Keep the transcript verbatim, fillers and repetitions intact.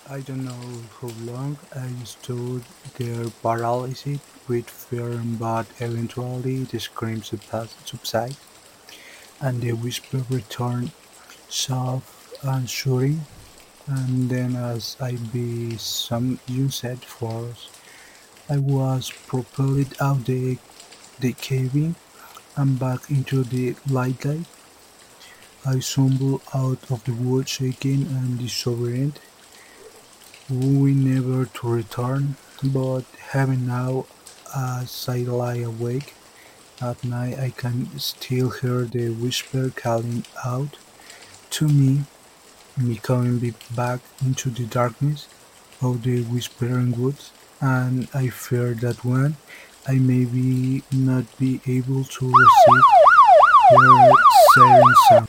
I don't know how long I stood there paralyzed with fear, but eventually the scream subsi- subsided and the whisper returned, soft and shouting. And then, as I by some unsaid force, I was propelled out the, the cabin and back into the lightlight. I stumbled out of the wood shaking and disoriented, vowing never to return, but having now, as I lie awake at night, I can still hear the whisper calling out to me, me coming be- back into the darkness of the whispering woods, and I fear that one I may be not be able to receive their siren sound.